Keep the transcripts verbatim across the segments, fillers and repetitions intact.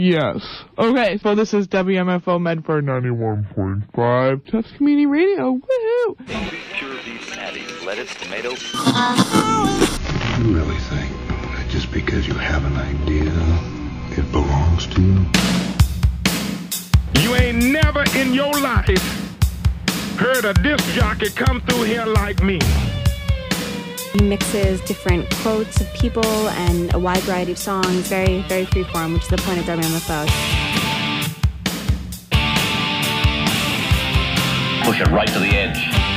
Yes. Okay, so this is W M F O Medford ninety-one point five Tufts Community Radio. Woohoo! Pure beef patty, lettuce, tomatoes. You really think that just because you have an idea, it belongs to you? You ain't never in your life heard a disc jockey come through here like me. He mixes different quotes of people and a wide variety of songs, very, very freeform, which is the point of W M F O. Push it right to the edge.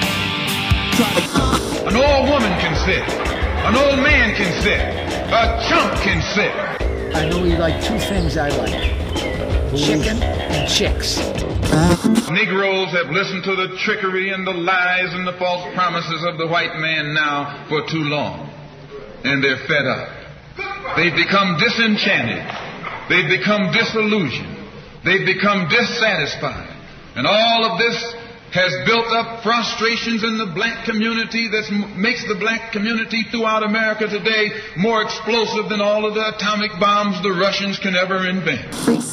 An old woman can sit. An old man can sit. A chump can sit. I know you like two things I like. Chicken and chicks. Negroes have listened to the trickery and the lies and the false promises of the white man now for too long. And they're fed up. They've become disenchanted. They've become disillusioned. They've become dissatisfied. And all of this has built up frustrations in the black community that makes the black community throughout America today more explosive than all of the atomic bombs the Russians can ever invent.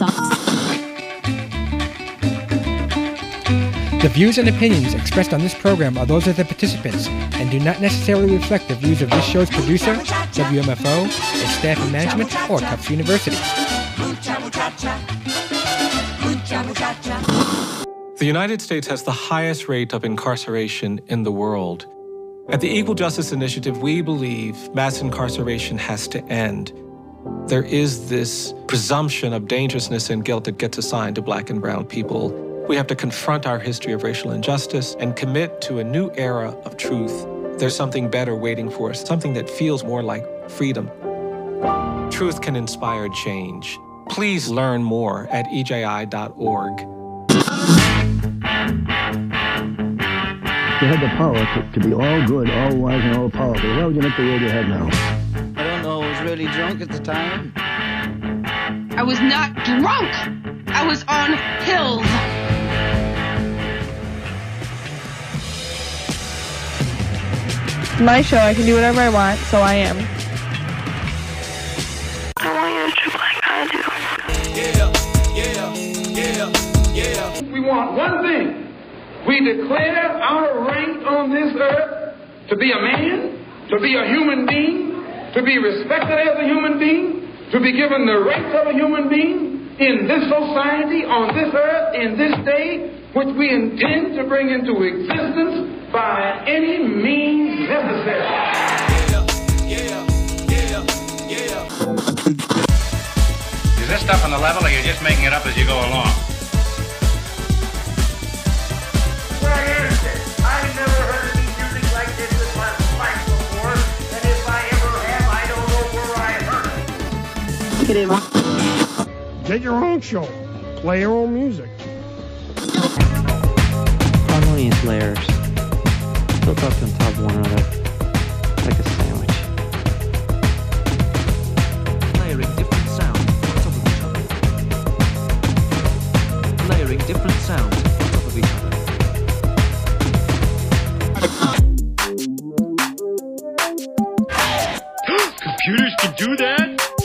The views and opinions expressed on this program are those of the participants and do not necessarily reflect the views of this show's producer, W M F O, its staff and management, or Tufts University. The United States has the highest rate of incarceration in the world. At the Equal Justice Initiative, we believe mass incarceration has to end. There is this presumption of dangerousness and guilt that gets assigned to black and brown people. We have to confront our history of racial injustice and commit to a new era of truth. There's something better waiting for us, something that feels more like freedom. Truth can inspire change. Please learn more at E J I dot org. You had the power to, to be all good, all wise, and all powerful. Why would you make the world your head now? I don't know. I was really drunk at the time. I was not drunk. I was on pills. My show, I can do whatever I want, so I am. I want you to trip like I do. Yeah, yeah, yeah, yeah. We want one thing. We declare our right on this earth to be a man, to be a human being, to be respected as a human being, to be given the rights of a human being in this society, on this earth, in this day, which we intend to bring into existence by any means necessary. Yeah, yeah, yeah, yeah. Is this stuff on the level, or you're just making it up as you go along? Why is it? I've never heard any music like this in my life before, and if I ever have, I don't know where I heard it. Get in. Get your own show. Play your own music. Harmonious layers built up on top of one another like a sandwich. Layering different sounds on top of each other. Layering different sounds on top of each other. Computers can do that?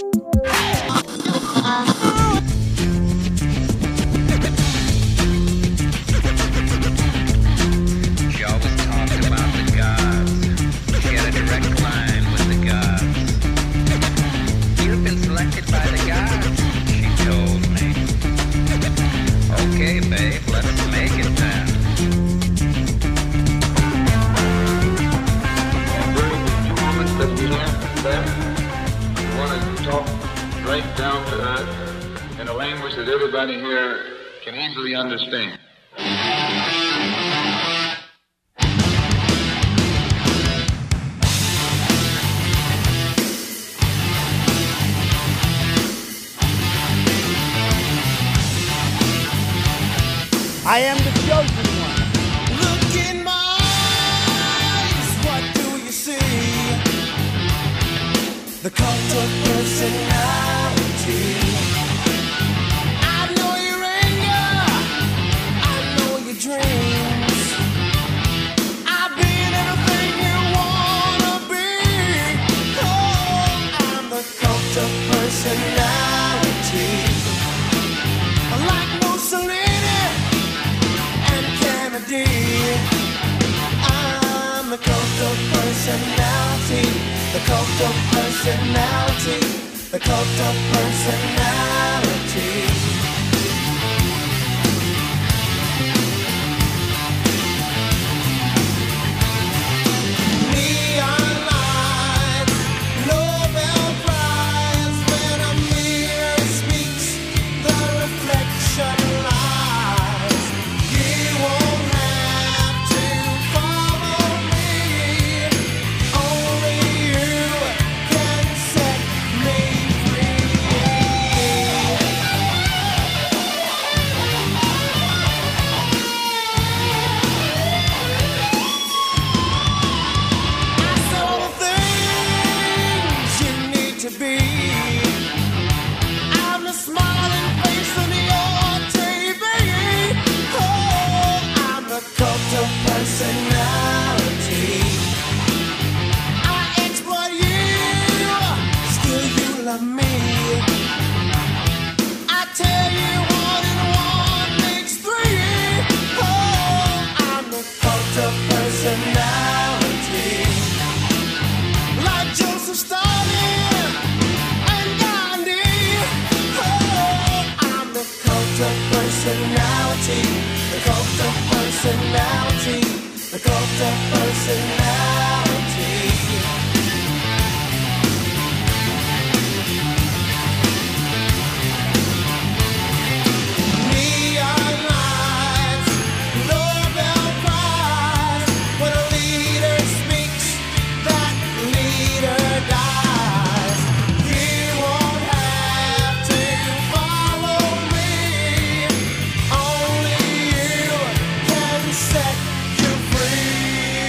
Okay, babe, let's make it then. During the few moments that we have then, we want to talk right down to earth in a language that everybody here can easily understand. I am the chosen one. Look in my eyes, what do you see? The cult of personality. I know your anger, I know your dreams. I've been everything you wanna be. Oh, I'm the cult of personality. D. I'm the cult of personality. The cult of personality. The cult of personality. Neon lights, Nobel Prize. When a mirror speaks, the reflection lies. You won't have to follow me. Only you can set me free. I saw the things you need to be. I'm the smiling face on your T V. Oh, I'm the cult of personality. I exploit you, still you love me. I tell you one and one makes three. Oh, I'm the cult of personality. Like Joseph Stalin and Gandhi. Oh, I'm the cult of personality. The cult of personality. The cult of personality. Neon lights, Nobel Prize. When a leader speaks, that leader dies. You won't have to follow me. Only you can set you free.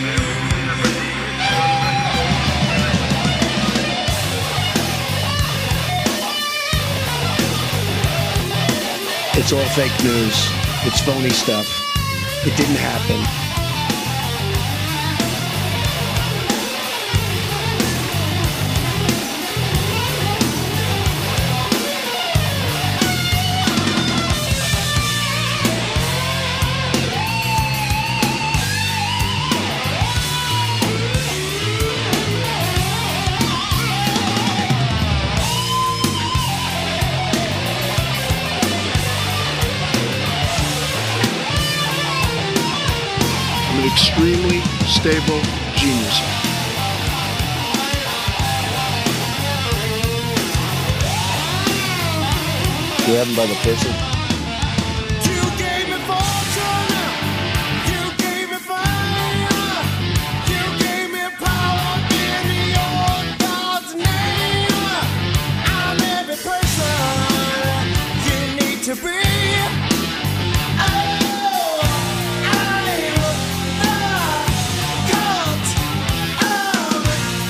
It's all fake news. It's phony stuff. It didn't happen. I'm an extremely stable genius. You have him by the pussy? You gave me fortune. You gave me fame. You gave me power in your God's name. I'm every person you need to be. Oh, I'm the cult of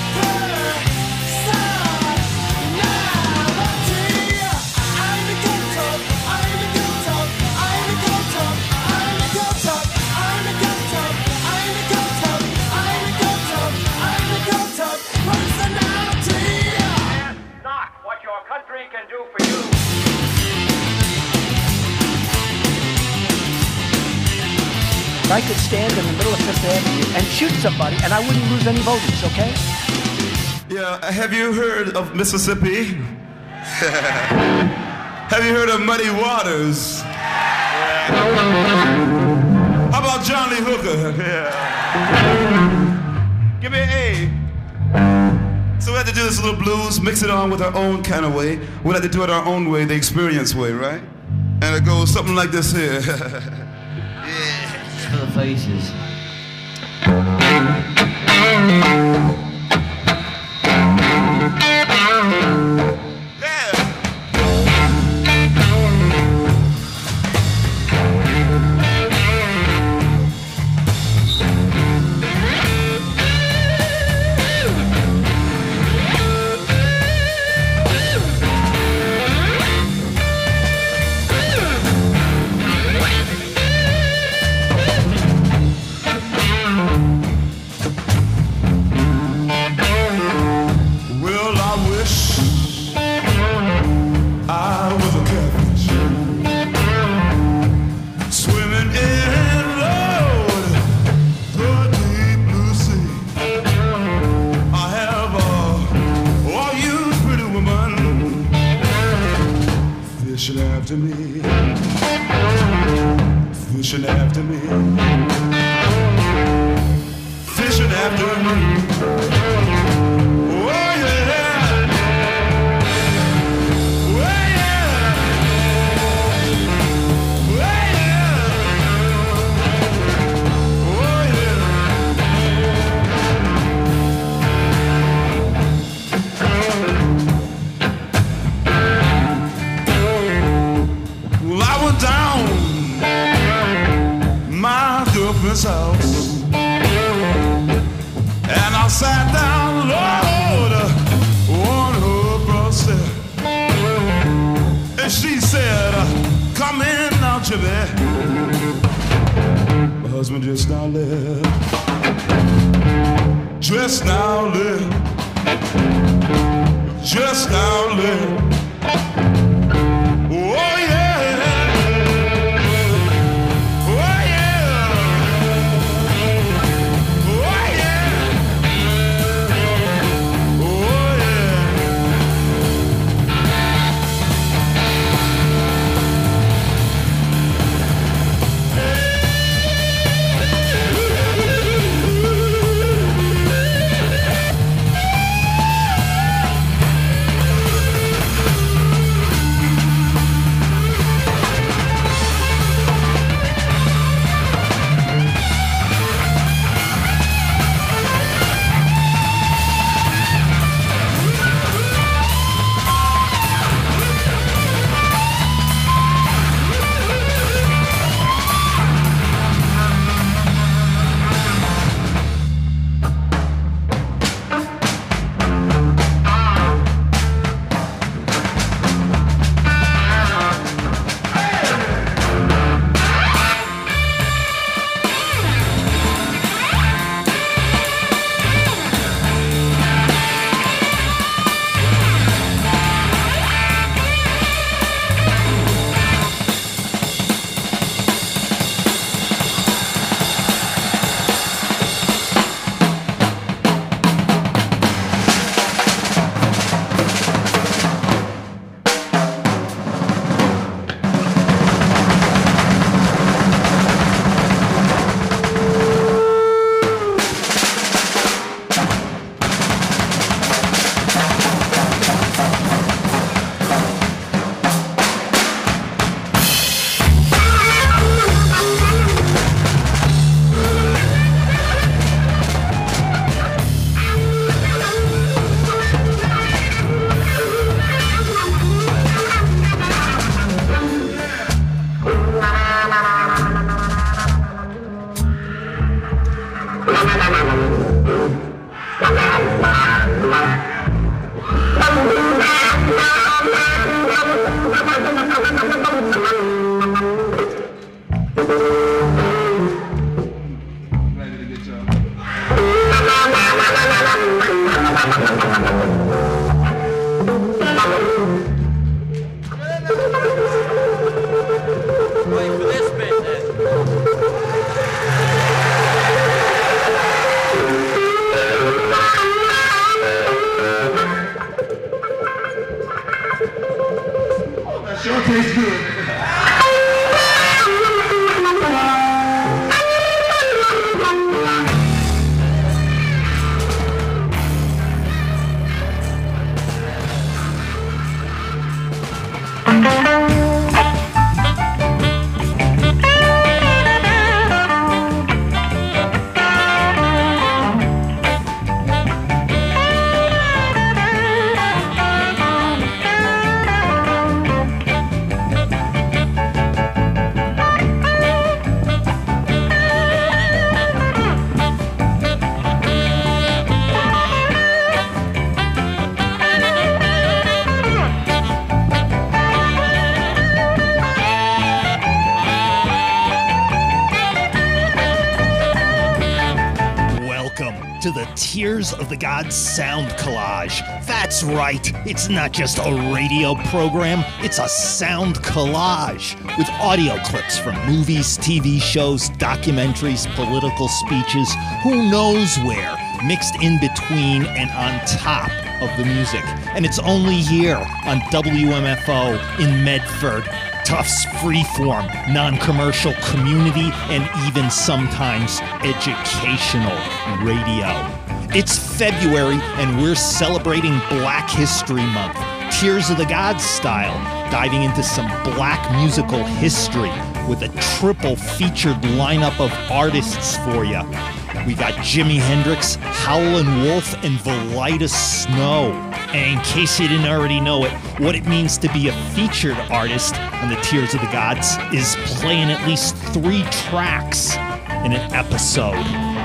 personality. I'm the cult of, I'm the cult of, I'm the cult of, I'm the cult of, I'm the cult of, I'm the cult of, I'm the cult of, I'm the cult of personality. Not what your country can do for you. If I could stand in the middle of Fifth Avenue and shoot somebody and I wouldn't lose any voters, okay? Yeah, have you heard of Mississippi? Have you heard of Muddy Waters? How about Johnny Hooker? Yeah. Give me an A. So we had to do this little blues, mix it on with our own kind of way. We had to do it our own way, the experience way, right? And it goes something like this here. For the faces. fishing after me, fishing after me, fishing after me. Oh yeah. House, and I sat down, Lord, on her doorstep, and she said, "Come in now, Jimmy." My husband just now left, just now left, just now left. Oh yeah. Sure tastes good. To the Tears of the Gods sound collage. That's right, it's not just a radio program, it's a sound collage with audio clips from movies, T V shows, documentaries, political speeches, who knows where, mixed in between and on top of the music. And it's only here on W M F O in Medford. Tufts freeform, non-commercial community, and even sometimes educational radio. It's February, and we're celebrating Black History Month. Tears of the Gods style, diving into some black musical history with a triple featured lineup of artists for you. We got Jimi Hendrix, Howlin' Wolf, and Valida Snow. And in case you didn't already know it, what it means to be a featured artist on the Tears of the Gods is playing at least three tracks in an episode.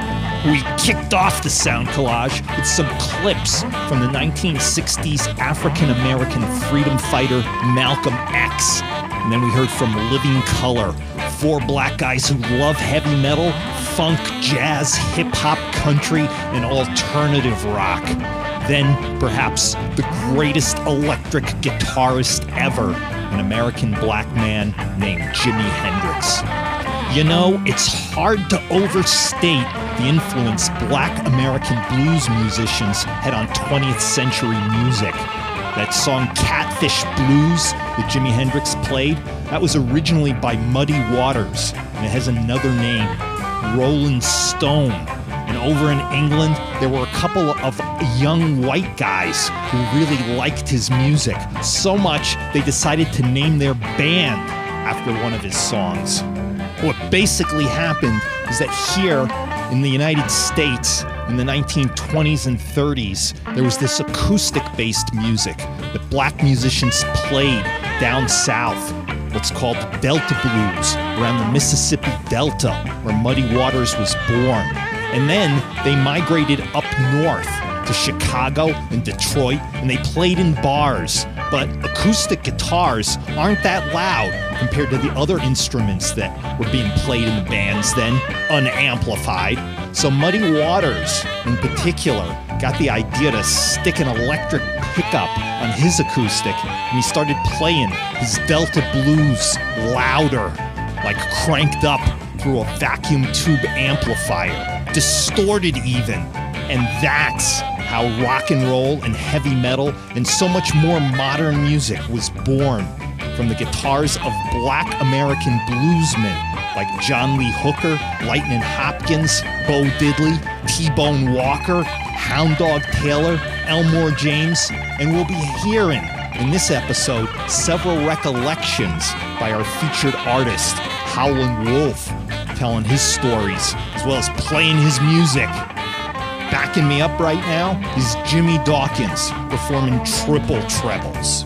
We kicked off the sound collage with some clips from the nineteen sixties African-American freedom fighter Malcolm X. And then we heard from Living Colour, four black guys who love heavy metal, funk, jazz, hip-hop, country, and alternative rock. Then, perhaps, the greatest electric guitarist ever, an American black man named Jimi Hendrix. You know, it's hard to overstate the influence black American blues musicians had on twentieth century music. That song Catfish Blues that Jimi Hendrix played, that was originally by Muddy Waters, and it has another name, Rolling Stone. And over in England, there were a couple of young white guys who really liked his music, so much they decided to name their band after one of his songs. What basically happened is that here in the United States, in the nineteen twenties and thirties, there was this acoustic-based music that black musicians played down south, what's called Delta Blues, around the Mississippi Delta, where Muddy Waters was born. And then they migrated up north to Chicago and Detroit, and they played in bars. But acoustic guitars aren't that loud compared to the other instruments that were being played in the bands then, unamplified. So Muddy Waters, in particular, got the idea to stick an electric pickup on his acoustic, and he started playing his Delta Blues louder, like cranked up through a vacuum tube amplifier, distorted even. And that's how rock and roll and heavy metal and so much more modern music was born, from the guitars of black American bluesmen like John Lee Hooker, Lightnin' Hopkins, Bo Diddley, T-Bone Walker, Hound Dog Taylor, Elmore James, and we'll be hearing in this episode several recollections by our featured artist, Howlin' Wolf, telling his stories as well as playing his music. Backing me up right now is Jimmy Dawkins performing triple trebles.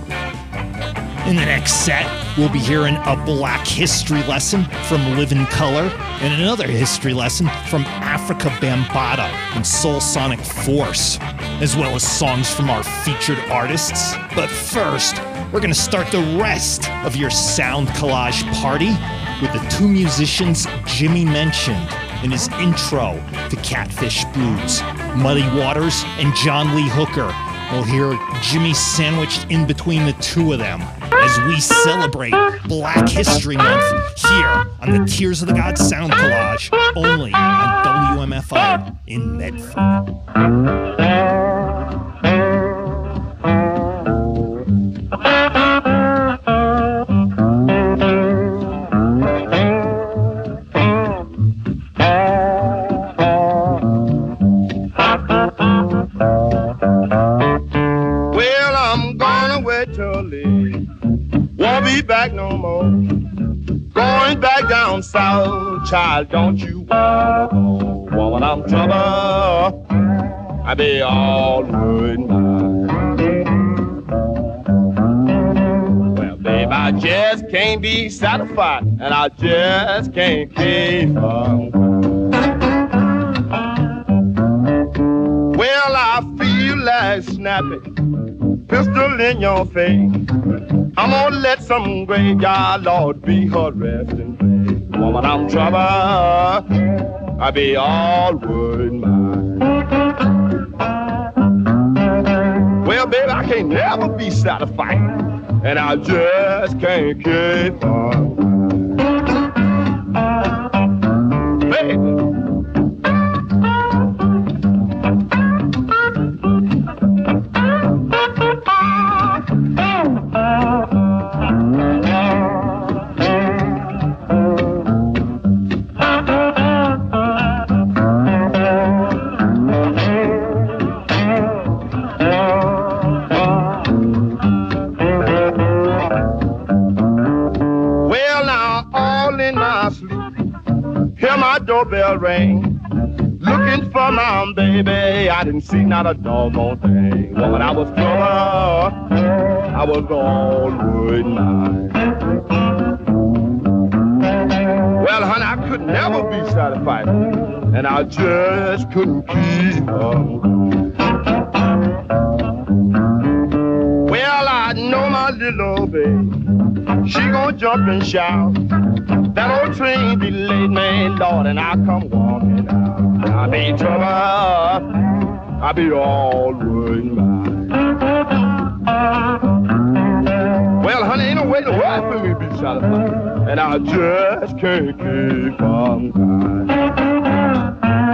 In the next set, we'll be hearing a black history lesson from Living Colour and another history lesson from Africa Bambaataa and Soul Sonic Force, as well as songs from our featured artists. But first, we're going to start the rest of your sound collage party with the two musicians Jimmy mentioned in his intro to Catfish Blues, Muddy Waters and John Lee Hooker. We'll hear Jimmy sandwiched in between the two of them as we celebrate Black History Month here on the Tears of the Gods Sound Collage, only on W M F O in Medford. Won't be back no more. Going back down south, child, don't you wanna go? Woman, I'm trouble. I be all good now. Well, babe, I just can't be satisfied, and I just can't keep on. Well, I feel like snapping, pistol in your face. I'm gonna let some graveyard Lord be her resting place. Woman, I'm trouble. I be all wood mine. Well, baby, I can't never be satisfied, and I just can't keep on. Baby. my doorbell rang. Looking for my baby, I didn't see not a doggone thing. When I was trouble, I was all worried mine. Well, honey, I could never be satisfied, and I just couldn't keep on. Well, I know my little baby, she gon' jump and shout. That old train delayed me, Lord, and I come walking out. I be in trouble, I be all worried mine. Well, honey, ain't no way to work for me to be satisfied, and I just can't keep on crying.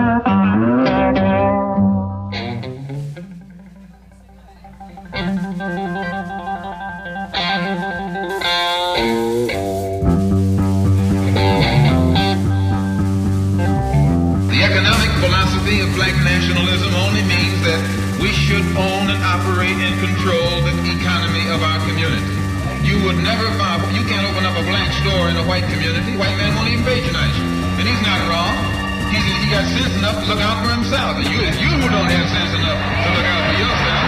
Philosophy of black nationalism only means that we should own and operate and control the economy of our community. You would never find, you can't open up a black store in a white community. White man won't even patronize you. And he's not wrong. He's, he got sense enough to look out for himself. And you, it's you who don't have sense enough to look out for yourself.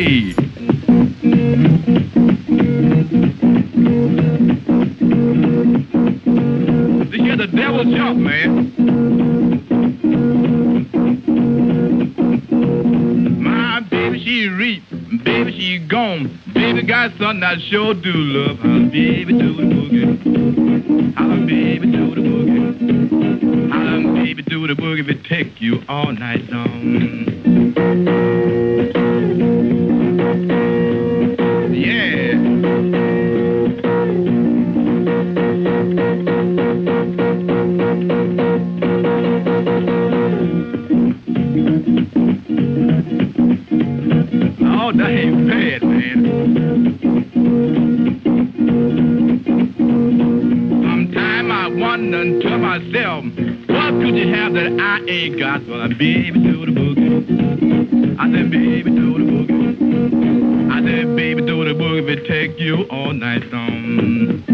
Hey! To hear the devil jump, man. My baby, she reap. Baby, she gone. Baby got something I sure do love. How baby do the boogie. How baby do the boogie. How baby do the boogie if it take you all night long. Yeah. Oh, that ain't bad, man. Sometime I wonder to myself, what could you have that I ain't got? Well, baby, do the boogie. I said, baby, do the boogie. I said, baby, do the boogie if it take you all night long.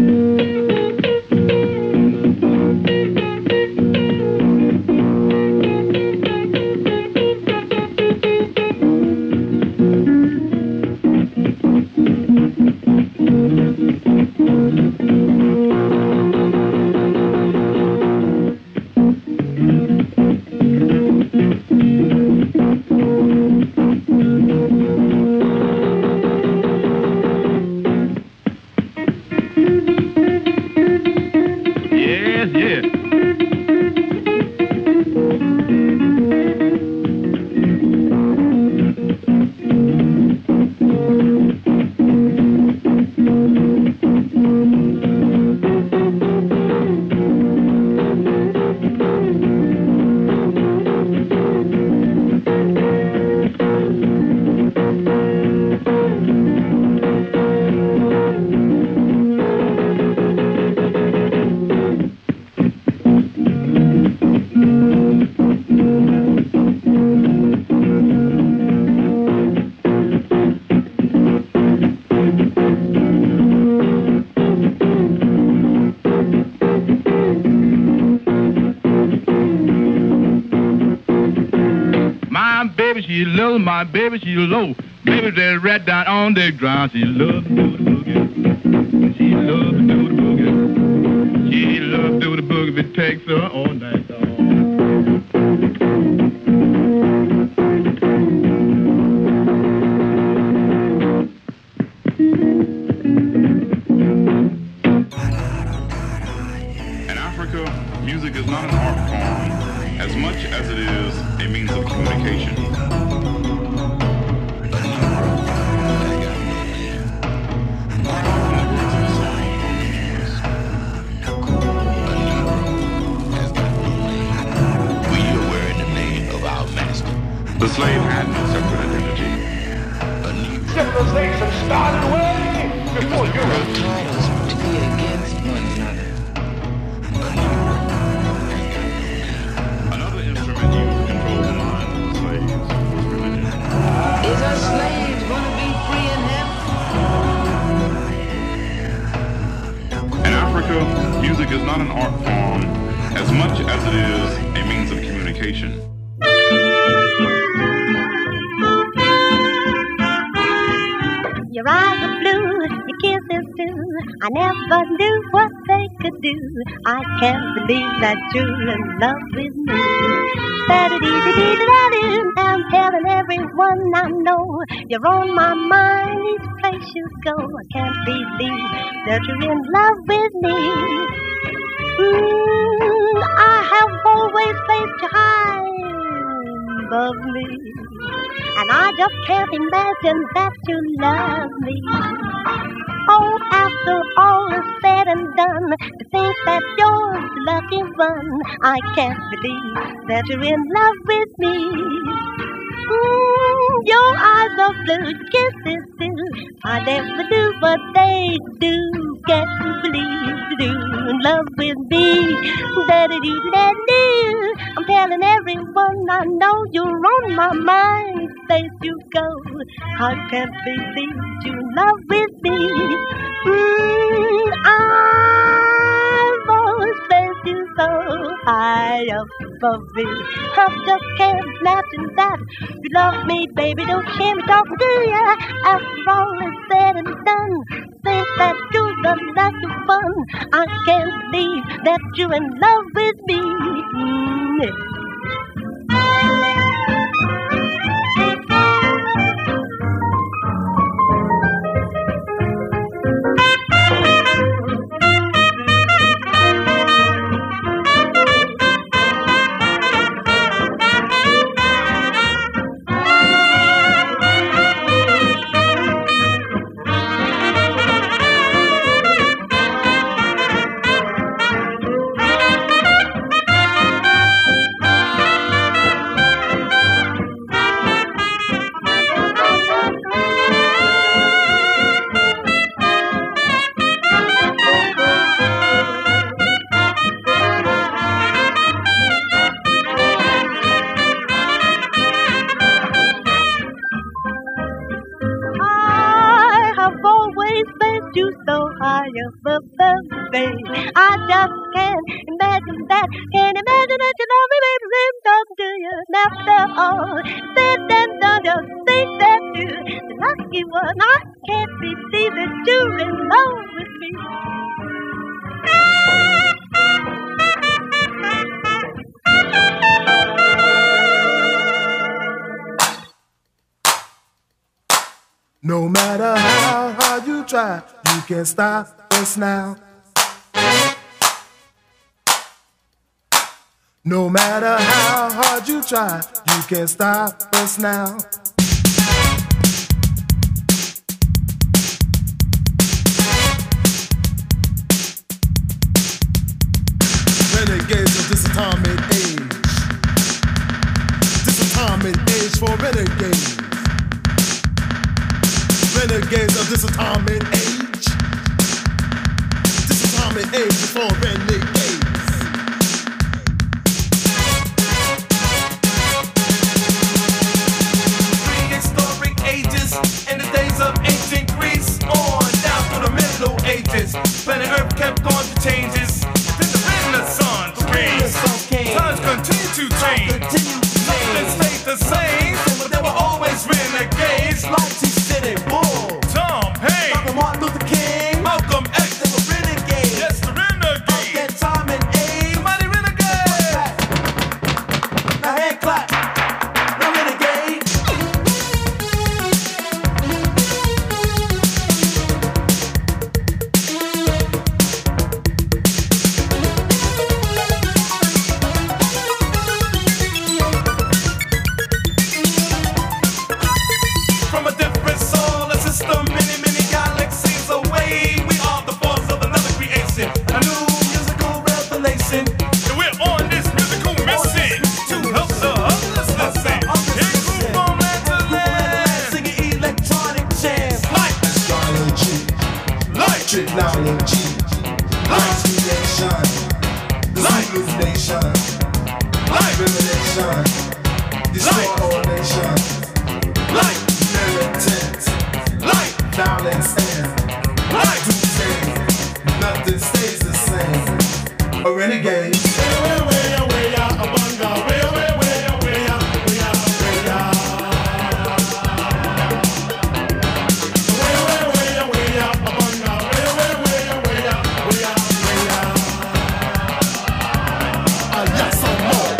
My baby, she low. Baby, they right down on the ground. She love to do the boogie. She love to do the boogie. She love to do the boogie if it takes her all night long. In Africa, music is not an art form as much as it is a means of communication. The slave had no separate identity. Civilization started way before Europe. Taught us to be against one another. Another instrument used to control the minds of the slaves was religion. Is our slaves going to be free in heaven? In Africa, music is not an art form as much as it is a means of communication. Your eyes are blue, your kisses too. I never knew what they could do. I can't believe that you're in love with me. Ba-da-dee-dee-dee-da-doo. I'm telling everyone I know you're on my mind each place you go. I can't believe that you're in love with me. Mm, I have always placed you high above me, and I just can't imagine that you love me. Oh, after all is said and done, to think that you're the lucky one, I can't believe that you're in love with me. Mm, your eyes are blue, kisses too. I never do what they do. Can't you believe you do in love with me? Da-da-dee-da-doo. I'm telling everyone I know you're on my mind. Place you go, I can't believe you in love with me. Mm, I've always placed you so high above me. I just can't imagine that. You love me, baby, don't share me talking to ya. After all is said and done, think that you're the last of fun. I can't believe that you're in love with me. Mm. I just can't imagine that. Can't imagine that you love me, baby. I'm talking to you. And after all said and done, just think that you're the lucky one. I can't believe that you're in love with me. No matter how hard you try, you can't stop us now. No matter how hard you try, you can't stop us now. Renegades of this atomic age. This atomic age for renegades. Renegades of this atomic age. This atomic age is for renegades. Prehistoric ages in the days of ancient Greece, on down through the Middle Ages. Planet Earth kept going through changes. Then the Renaissance came. Times continue to change. Nothing stayed the same, but there were always renegades. Like City Bull, Tom Hanks, Doctor Martin Luther King, Malcolm X, they were renegades. Yes, the renegades. That time and age, somebody renegade. Now hand clap, now renegade. From a different solar system, many, many galaxies away, we are the force of another creation, a new musical revelation. And we're on this musical mission to help the others listen. Here groove on land to land, singing electronic jams like astrology, like technology, like creation, like illumination, like revelation, destroy all nations, like militant, like violence and like to say nothing stays the same. A renegade. Way, way, way, a banga. Way, way, way, way, way, way, way, way, way, way, a banga. Way, way, way, way, way, way, a yes, some more.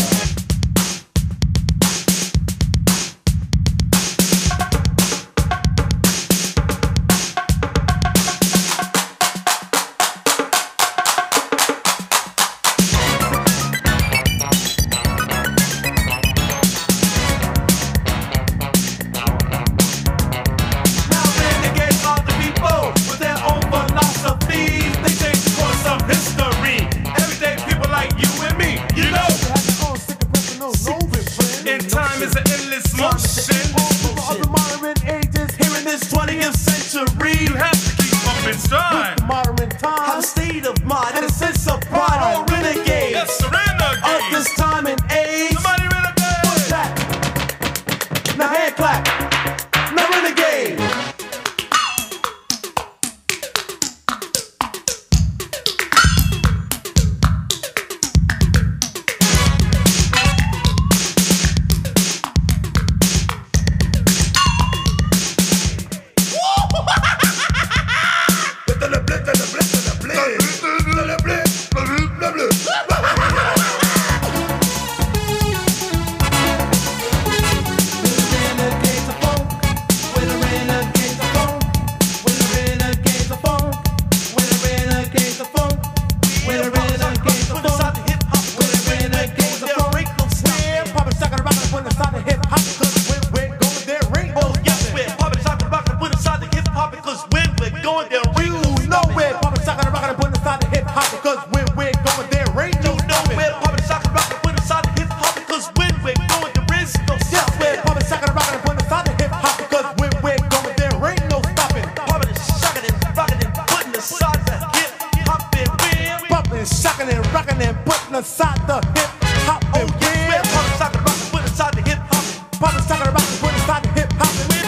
because when we're going there ain't no stopping. We're pumping, shocking, rocking, putting aside the hip hop because when we're going there is no stopping. Yes, we're pumping, shocking, rocking, and putting aside the hip hop because when we're going there ain't no stopping. Pumping, shocking, and rocking, and putting aside the hip hop and we're pumping, shocking, and rocking, and putting aside the hip hop and we're pumping, shocking, rocking, putting aside the hip hop. Pumping, shocking, rocking, putting aside the hip hop and we're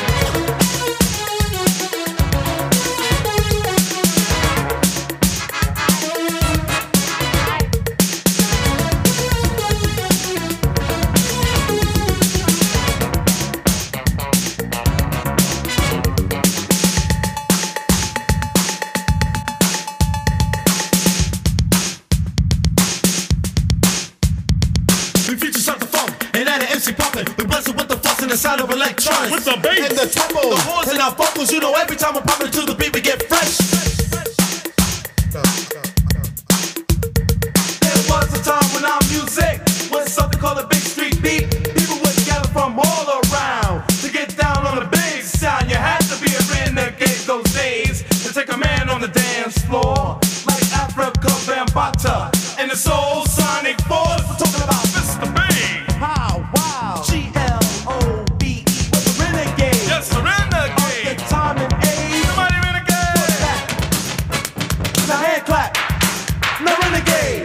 the sound of electronics with the bass and the tempo, the horns and our vocals. You know, every time we're popping to the beat, we get fresh. There was a time when our music was something called a big street beat. People would gather from all around to get down on the big sound. You had to be a renegade those days to take a man on the dance floor, like Africa Bambaataa and the Soul Sonic Force. We're talking about Mister Big. How wow. G L O B E was a renegade. Yes, a renegade. Of the time and age. Somebody renegade. It's a hand clap. No renegade.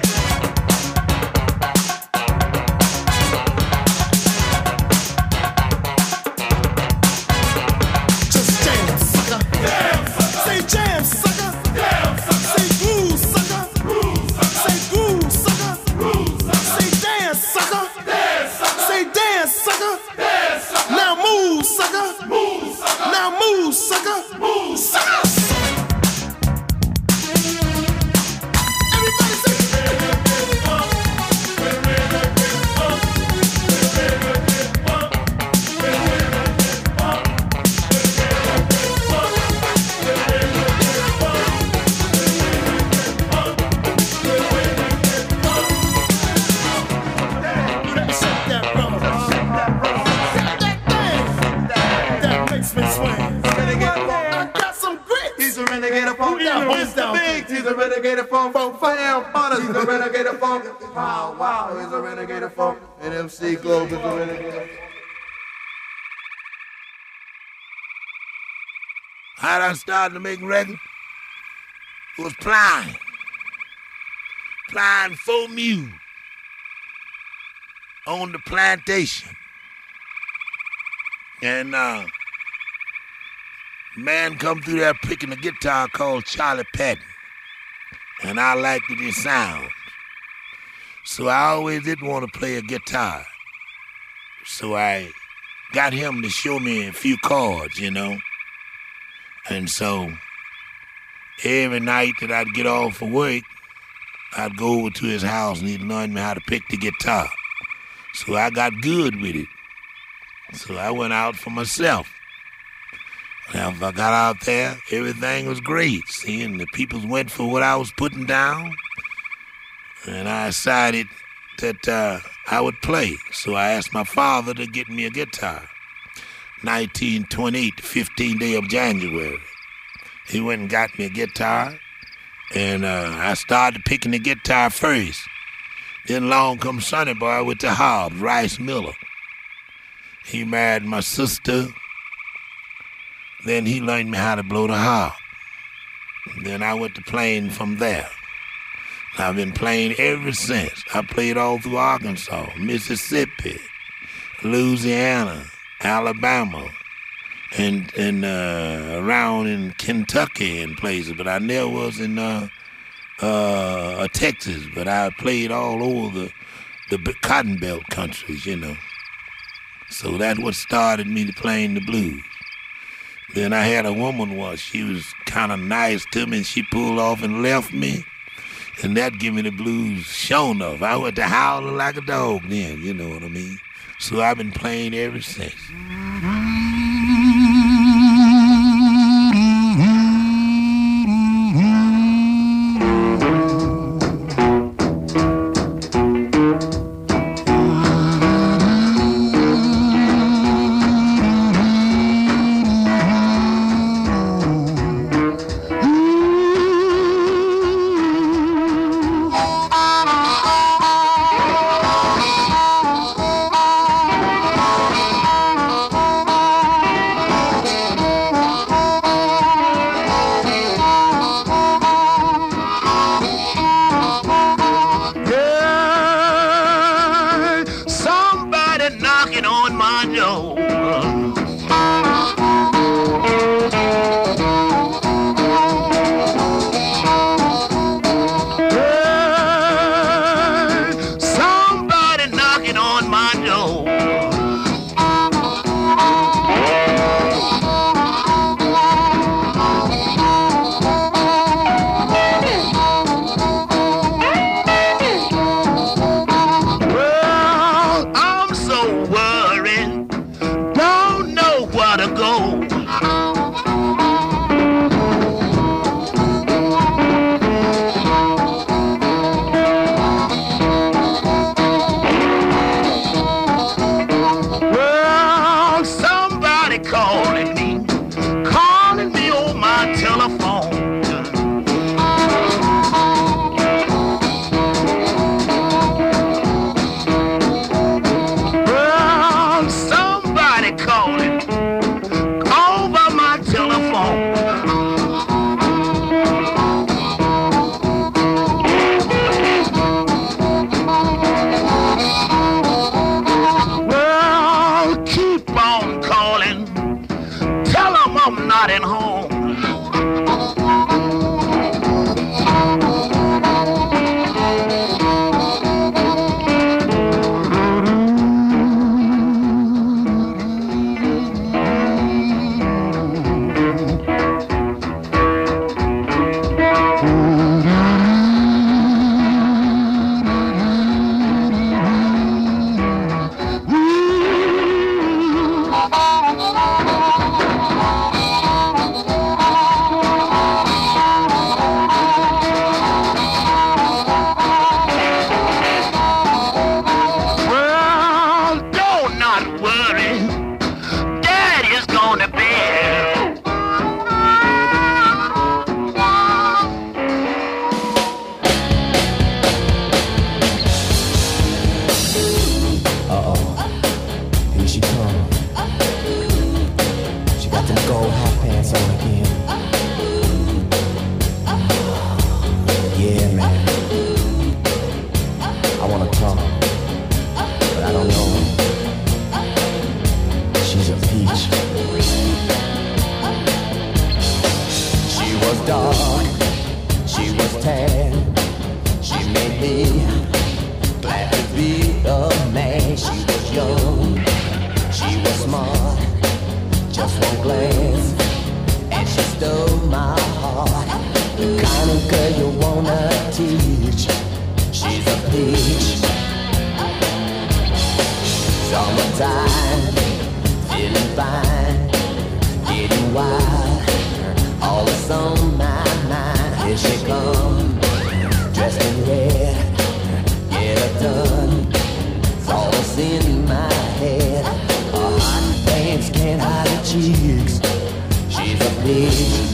Just jam, sucker. Damn, sucker. Say jam, sucker. Damn, sucker. Say groove, sucker. Groove, sucker. Say groove, sucker. Groove, sucker. Say dance, sucker. Dance, sucker. Say dance, sucker. Dance, sucker. Now move, sucker. Move, sucker. Now move, sucker. Move, sucker. Everybody say he's a renegade of funk, funk, fam, butters. He's a renegade of funk. Wow, wow, he's a renegade of funk. And M C Globe is a renegade of funk. How'd I start to make records? It was plowing. Plowing for mule on the plantation. And uh, man come through there picking a guitar called Charlie Patton. And I liked it, his sound. So I always did want to play a guitar. So I got him to show me a few chords, you know. And so every night that I'd get off for work, I'd go over to his house and he'd learn me how to pick the guitar. So I got good with it. So I went out for myself. Now, if I got out there, everything was great, see, and the people went for what I was putting down, and I decided that uh, I would play. So I asked my father to get me a guitar. nineteen twenty-eight, the fifteenth day of January. He went and got me a guitar, and uh, I started picking the guitar first. Then along comes Sonny Boy with the Hobbs, Rice Miller. He married my sister. Then he learned me how to blow the harp. Then I went to playing from there. I've been playing ever since. I played all through Arkansas, Mississippi, Louisiana, Alabama, and and uh, around in Kentucky and places. But I never was in uh, uh, Texas. But I played all over the the Cotton Belt countries, you know. So that's what started me to playing the blues. Then I had a woman once, she was kind of nice to me, and she pulled off and left me. And that gave me the blues sure enough. I went to howling like a dog then, you know what I mean? So I've been playing ever since. be glad to be a man. She was young, she was smart, just one glance, and she stole my heart. The kind of girl you wanna teach. She's a peach. Summertime, feeling fine, getting wild. All is on my mind. Here she comes, dressed in red. Get her done. It's all that's in my head. Her hot pants can't hide her cheeks. She's a peach.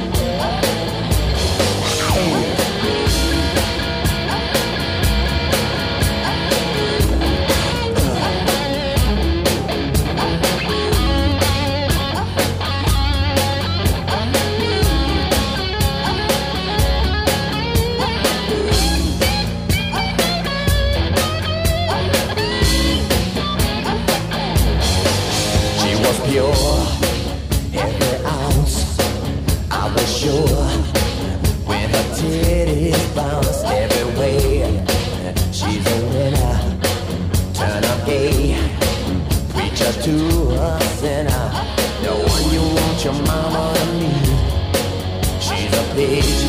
Pure, every ounce, I was sure. When her titties bounce every way, she's a winner. Turn up gay, preach her to a sinner. The one you want your mama to meet. She's a peach.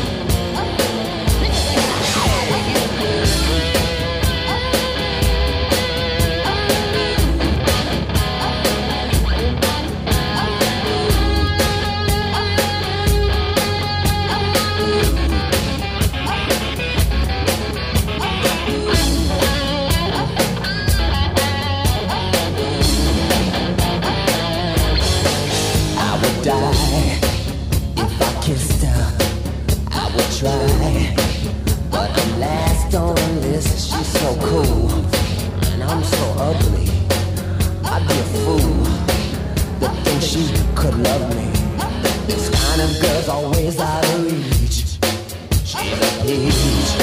Die if I kissed her, I would try, but I'm last on the list. She's so cool, and I'm so ugly. I'd be a fool to think she could love me. This kind of girl's always out of reach. She's a peach.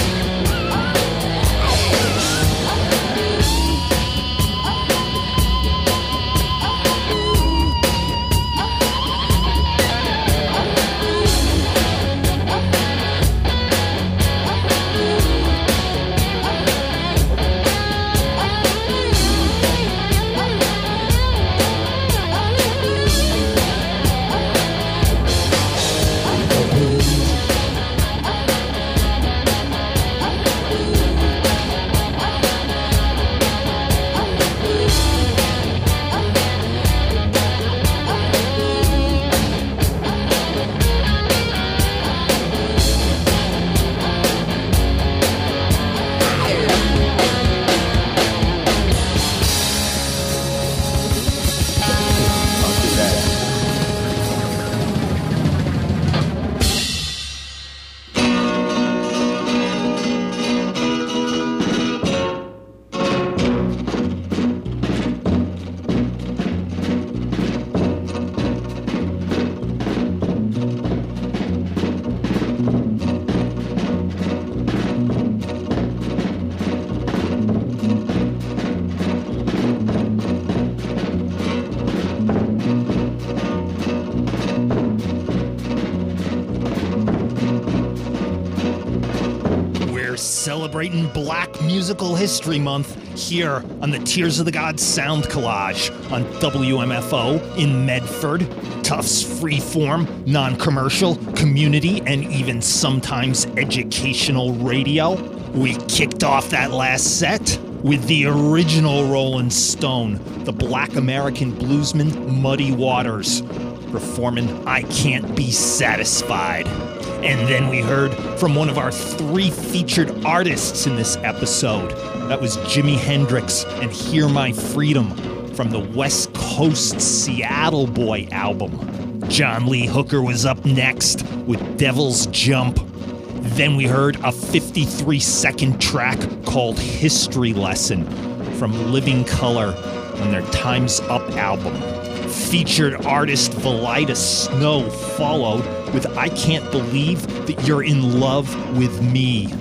Celebrating Black Musical History Month here on the Tears of the Gods Sound Collage on W M F O in Medford. Tufts freeform, non-commercial, community, and even sometimes educational radio. We kicked off that last set with the original Rolling Stone, the Black American bluesman Muddy Waters, performing I Can't Be Satisfied. And then we heard from one of our three featured artists in this episode. That was Jimi Hendrix and Hear My Freedom from the West Coast Seattle Boy album. John Lee Hooker was up next with Devil's Jump. Then we heard a fifty-three second track called History Lesson from Living Color on their Time's Up album. Featured artist Valida Snow followed with I Can't Believe That You're in Love With Me.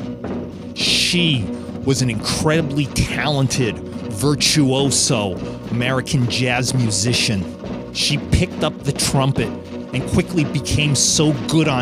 She was an incredibly talented, virtuoso American jazz musician. She picked up the trumpet and quickly became so good on it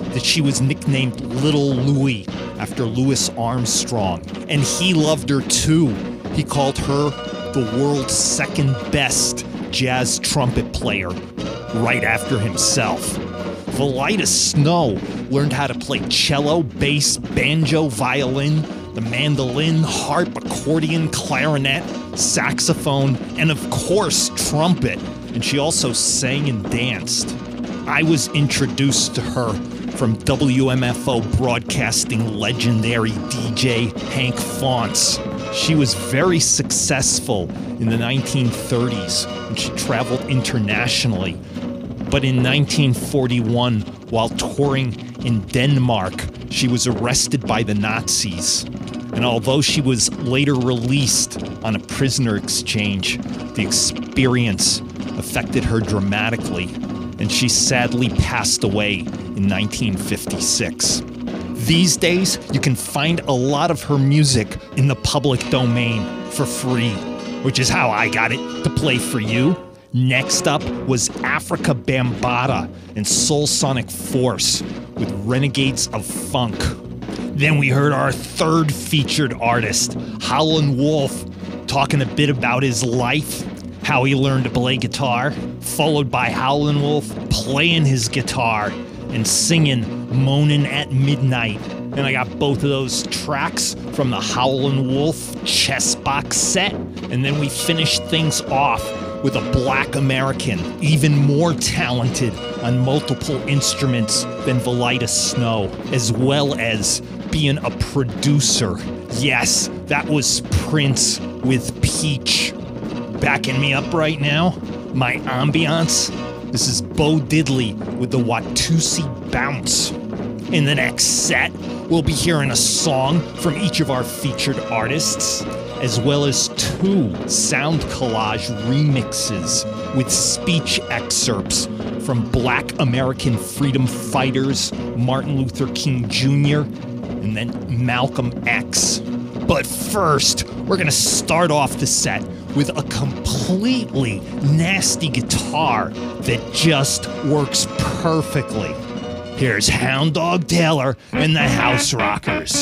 that she was nicknamed Little Louie after Louis Armstrong. And he loved her too. He called her the world's second best jazz trumpet player, right after himself. Valida Snow learned how to play cello, bass, banjo, violin, the mandolin, harp, accordion, clarinet, saxophone, and of course, trumpet. And she also sang and danced. I was introduced to her from W M F O broadcasting legendary D J Hank Fonts. She was very successful in the nineteen thirties when she traveled internationally. But in nineteen forty-one, while touring in Denmark, she was arrested by the Nazis. And although she was later released on a prisoner exchange, the experience affected her dramatically, and she sadly passed away in nineteen fifty-six. These days, you can find a lot of her music in the public domain for free, which is how I got it to play for you. Next up was Africa Bambaataa and Soul Sonic Force with Renegades of Funk. Then we heard our third featured artist, Howlin' Wolf, talking a bit about his life, how he learned to play guitar, followed by Howlin' Wolf playing his guitar and singing Moanin' at Midnight. And I got both of those tracks from the Howlin' Wolf chess box set. And then we finished things off with a Black American, even more talented on multiple instruments than Valida Snow, as well as being a producer. Yes, that was Prince with Peach. Backing me up right now, my ambiance, this is Bo Diddley with the Watusi Bounce. In the next set, we'll be hearing a song from each of our featured artists, as well as two sound collage remixes with speech excerpts from Black American freedom fighters Martin Luther King Junior and then Malcolm X. But first, we're gonna start off the set with a completely nasty guitar that just works perfectly. Here's Hound Dog Taylor and the House Rockers.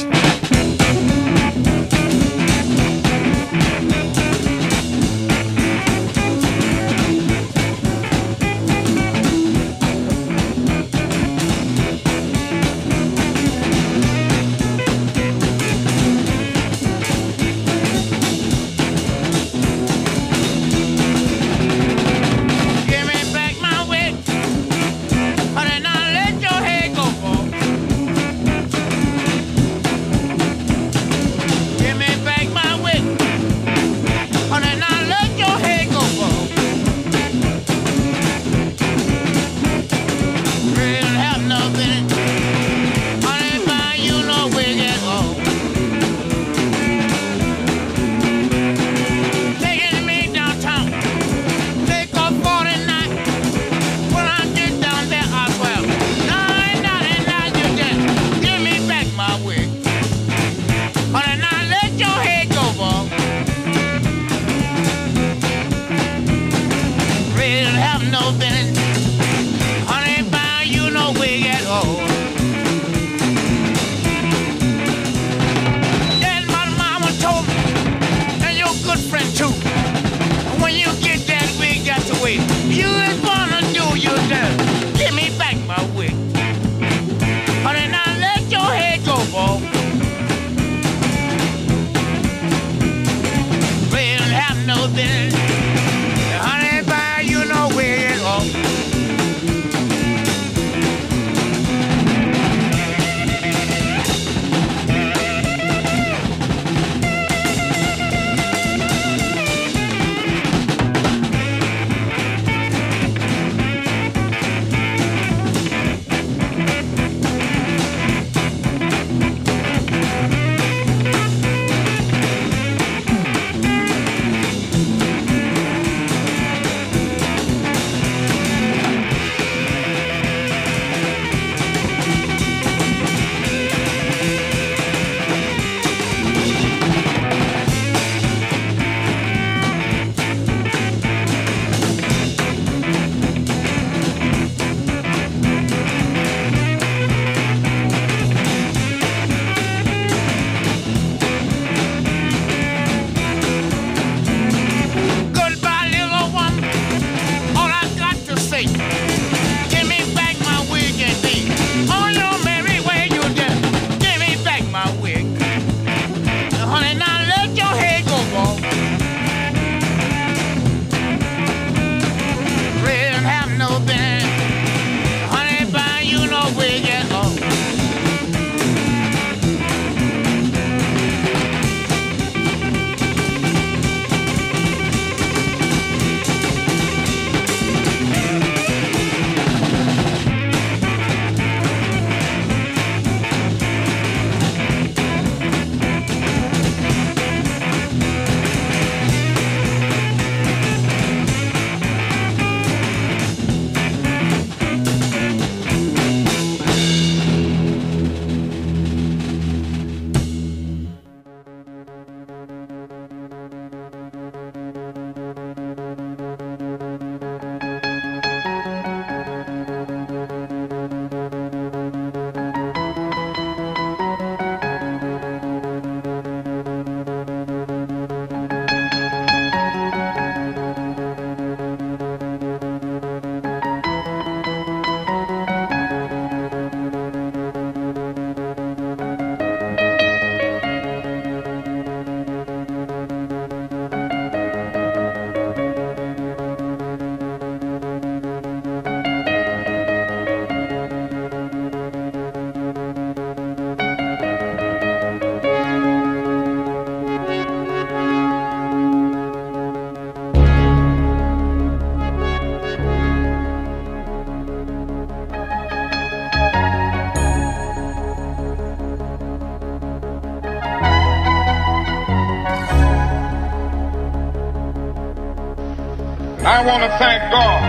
I want to thank God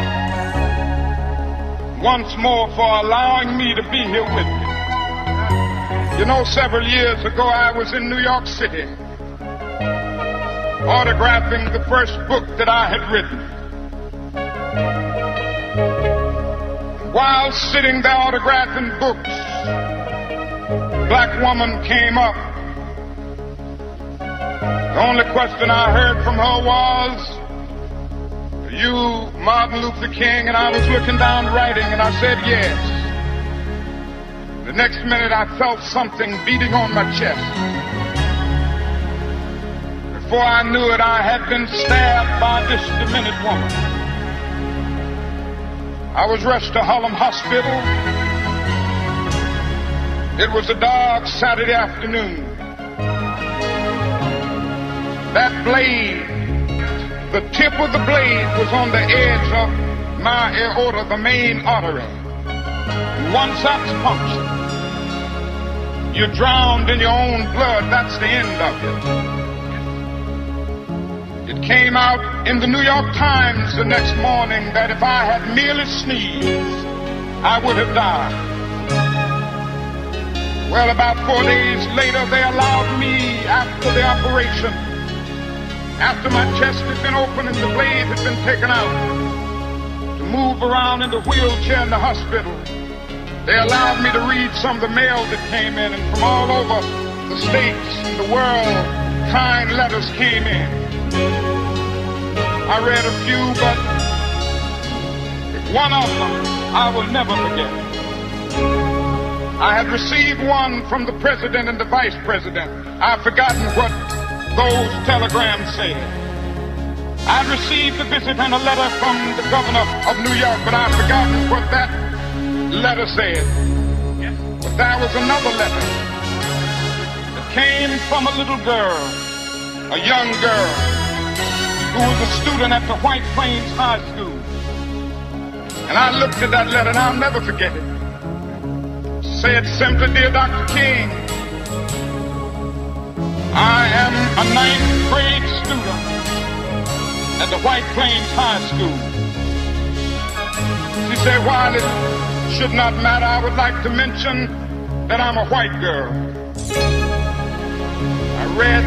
once more for allowing me to be here with you. You know, several years ago, I was in New York City autographing the first book that I had written. While sitting there autographing books, a black woman came up. The only question I heard from her was, "You, Martin Luther King?" And I was looking down writing, and I said, "Yes." The next minute, I felt something beating on my chest. Before I knew it, I had been stabbed by this demented woman. I was rushed to Harlem Hospital. It was a dark Saturday afternoon. That blade, the tip of the blade was on the edge of my aorta, the main artery. Once that's punctured, you're drowned in your own blood. That's the end of it. It came out in the New York Times the next morning that if I had merely sneezed, I would have died. Well, about four days later, they allowed me, after the operation, after my chest had been opened and the blade had been taken out, to move around in the wheelchair in the hospital. They allowed me to read some of the mail that came in, and from all over the states and the world, kind letters came in. I read a few, but one of them I will never forget. I had received one from the president and the vice president. I've forgotten what those telegrams said. I received a visit and a letter from the governor of New York, but I've forgotten what that letter said. But there was another letter that came from a little girl, a young girl, who was a student at the White Plains High School. And I looked at that letter, and I'll never forget it. It said simply, "Dear Doctor King, I am a ninth grade student at the White Plains High School." She said, "While it should not matter, I would like to mention that I'm a white girl." I read